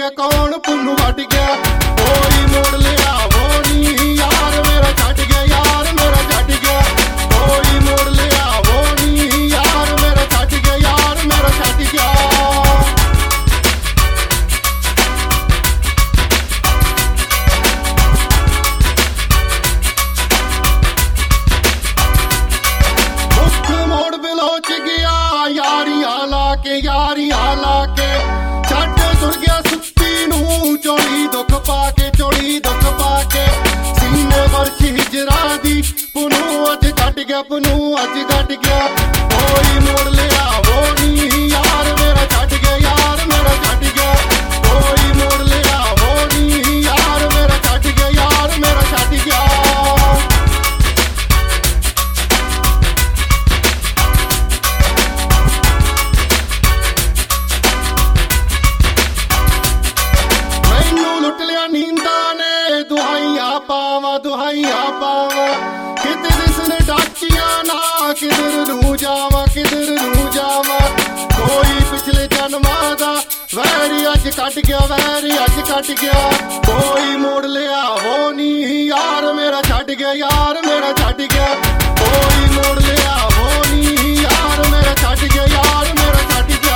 ਗਿਆ ਕੌਣ ਪੁੰਨੂ ਵੱਟ ਗਿਆ ਕੋਈ ਮੋੜ ਲਿਆ ਉਹ ਨੀ ਯਾਰ ਮੇਰਾ ਛੱਡ ਗਿਆ ਯਾਰ ਮੇਰਾ ਛੱਡ ਗਿਆ ਕੋਈ ਮੋੜ ਲਿਆ ਉਹ ਨੀ ਯਾਰ ਮੇਰਾ ਛੱਡ ਗਿਆ ਯਾਰ ਮੇਰਾ ਛੱਡ ਗਿਆ ਯਾਰੀਆਂ ਲਾ ਕੇ ਛੱਡ ਤੁਰ ਗਿਆ ਸੁੱਤੀ ਨੂੰ ਚੋਲੀ ਦੁੱਖ ਪਾ ਕੇ ਚੋਲੀ ਦੁੱਖ ਪਾ ਕੇ ਸੀਨੇ ਵਰਸ਼ੀ ਹਿਜਰਾ ਦੀ ਪੁਨੂੰ ਅੱਜ ਕੱਟ ਗਿਆ ਪੁਨੂੰ ਅੱਜ ਕੱਟ ਗਿਆ ਕੋਈ ਮੋੜ ਲਿਆ ਉਹ ਨੀ ਯਾਰ ਮੇਰਾ ਛੱਡ ਗਿਆ ਯਾਰ ਮੇਰਾ ਛੱਡ ਗਿਆ ਕੋਈ ਮੋੜ ਲਿਆ ਉਹ ਨੀ ਯਾਰ ਮੇਰਾ ਛੱਡ ਗਿਆ ਯਾਰ ਮੇਰਾ ਛੱਡ ਗਿਆ ਦੁਹਾਈਆਂ ਪਾਵਾਂ ਕਿਤੇ ਦਿਸਣ ਡਾਕੀਆਂ ਨਾ ਕਿਧਰ ਨੂੰ ਜਾਵਾਂ ਕੋਈ ਪਿਛਲੇ ਜਨਮਾਂ ਦਾ ਵੈਰੀ ਅੱਜ ਕੱਟ ਗਿਆ ਵੈਰੀ ਅੱਜ ਕੱਟ ਗਿਆ ਕੋਈ ਮੋੜ ਲਿਆ ਉਹ ਨੀ ਯਾਰ ਮੇਰਾ ਛੱਡ ਗਿਆ ਯਾਰ ਮੇਰਾ ਛੱਡ ਗਿਆ ਕੋਈ ਮੋੜ ਲਿਆ ਉਹ ਨੀ ਯਾਰ ਮੇਰਾ ਛੱਡ ਗਿਆ ਯਾਰ ਮੇਰਾ ਛੱਡ ਗਿਆ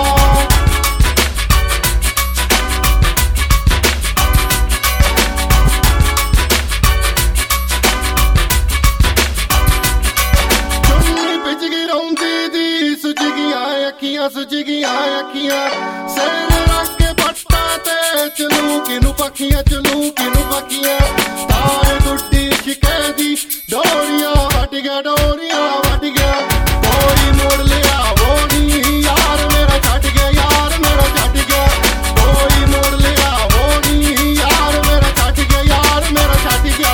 ਸੁੱਜ ਗਈਆਂ ਅੱਖੀਆਂ ਸਿਰ ਰੱਖ ਕੇ ਪੱਟਾਂ ਤੇ ਚਲੂ ਕਿਨੂੰ ਪੱਖੀਆਂ ਚਲੂ ਕਿਨੂੰ ਪੱਖੀਆਂ ਤਾਰ ਗੁੱਡੀ ਸ਼ਿਕੇ ਦੀ ਡੋਰੀਆਂ ਵੱਟ ਗਿਆ ਕੋਈ ਮੋੜ ਲਿਆ ਉਹ ਨੀ ਯਾਰ ਮੇਰਾ ਛੱਡ ਗਿਆ ਯਾਰ ਮੇਰਾ ਛੱਡ ਗਿਆ ਕੋਈ ਮੋੜ ਲਿਆ ਉਹ ਨੀ ਯਾਰ ਮੇਰਾ ਛੱਡ ਗਿਆ ਯਾਰ ਮੇਰਾ ਛੱਡ ਗਿਆ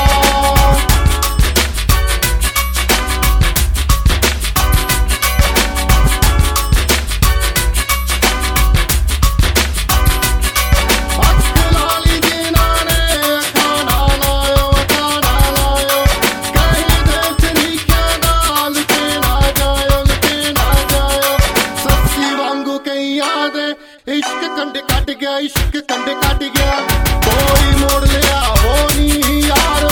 इश्क कंडे कट गया इश्क कंडे कट गया कोई मोड़ लिया वो नी यार